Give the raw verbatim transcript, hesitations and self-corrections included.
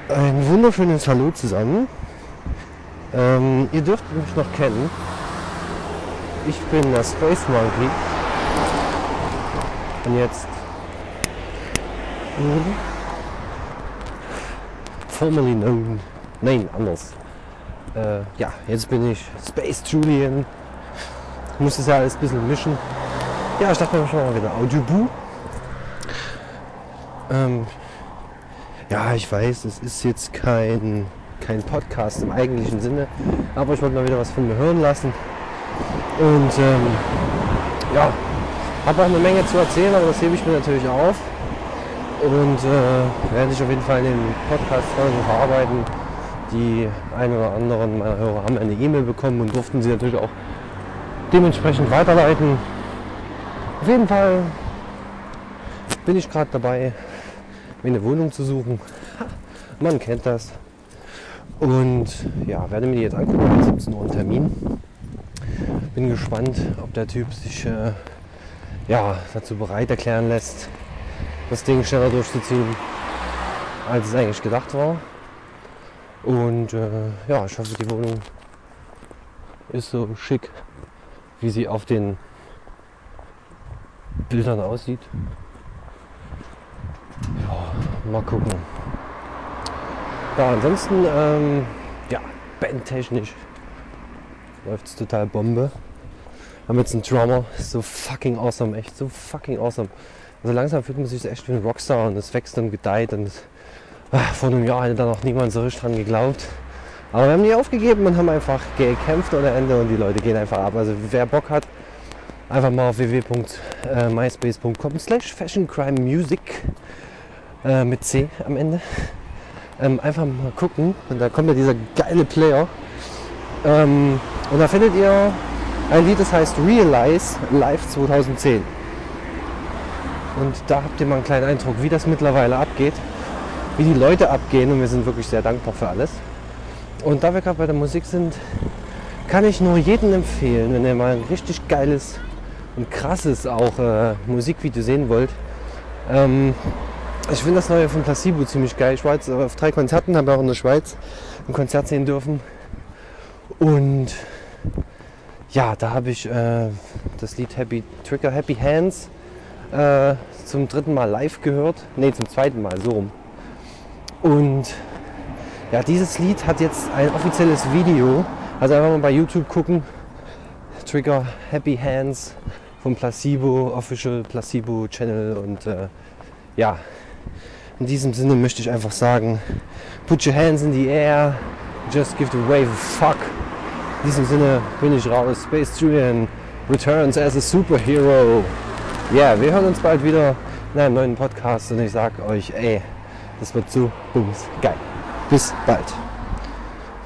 Ein wunderschönes Hallo zusammen. Ähm, ihr dürft mich noch kennen. Ich bin der Space Monkey. Und jetzt mhm. formerly known. Nein, anders. Äh, ja, jetzt bin ich Space Julian. Ich muss das ja alles ein bisschen mischen. Ja, ich dachte mir schon mal wieder Audioboo. Ähm, ja, ich weiß, es ist jetzt kein, kein Podcast im eigentlichen Sinne, aber ich wollte mal wieder was von mir hören lassen. Und ähm, ja, habe auch eine Menge zu erzählen, aber das hebe ich mir natürlich auf. Und äh, werde ich auf jeden Fall in den Podcast-Folgen verarbeiten. Die ein oder anderen meiner Hörer haben eine E-Mail bekommen und durften sie natürlich auch dementsprechend weiterleiten. Auf jeden Fall bin ich gerade dabei, mir eine Wohnung zu suchen. Man kennt das. Und ja, werde mir die jetzt angucken. Um siebzehn Uhr einen Termin. Bin gespannt, ob der Typ sich äh, ja, dazu bereit erklären lässt, das Ding schneller durchzuziehen, als es eigentlich gedacht war. Und äh, ja, ich hoffe, die Wohnung ist so schick, wie sie auf den Bildern aussieht. Ja, mal gucken. Ja, ansonsten, ähm, ja, bandtechnisch läuft es total Bombe. Haben jetzt einen Drummer, so fucking awesome, echt so fucking awesome. Also langsam fühlt man sich echt wie ein Rockstar und es wächst und gedeiht und es, ach, vor einem Jahr hätte da noch niemand so richtig dran geglaubt. Aber wir haben nie aufgegeben und haben einfach gekämpft ohne Ende und die Leute gehen einfach ab. Also wer Bock hat, einfach mal auf w w w punkt myspace punkt com slash fashioncrimemusic äh, mit C am Ende. Ähm, einfach mal gucken und da kommt ja dieser geile Player. Ähm, und da findet ihr ein Lied, das heißt Realize Live zwanzig zehn. Und da habt ihr mal einen kleinen Eindruck, wie das mittlerweile abgeht, wie die Leute abgehen und wir sind wirklich sehr dankbar für alles. Und da wir gerade bei der Musik sind, kann ich nur jedem empfehlen, wenn ihr mal ein richtig geiles und krasses auch äh, Musikvideo sehen wollt. Ähm, ich finde das neue von Placebo ziemlich geil. Ich war jetzt auf drei Konzerten, habe auch in der Schweiz ein Konzert sehen dürfen. Und ja, da habe ich äh, das Lied Happy Trigger Happy Hands äh, zum dritten Mal live gehört. Ne, zum zweiten Mal, so rum. Und ja, dieses Lied hat jetzt ein offizielles Video. Also einfach mal bei YouTube gucken. Trigger Happy Hands vom Placebo, Official Placebo Channel. Und äh, ja, in diesem Sinne möchte ich einfach sagen, put your hands in the air, just give the wave a fuck. In diesem Sinne bin ich raus. Space Julian returns as a superhero. Ja, yeah, wir hören uns bald wieder in einem neuen Podcast und ich sag euch, ey, das wird so bums geil. Bis bald.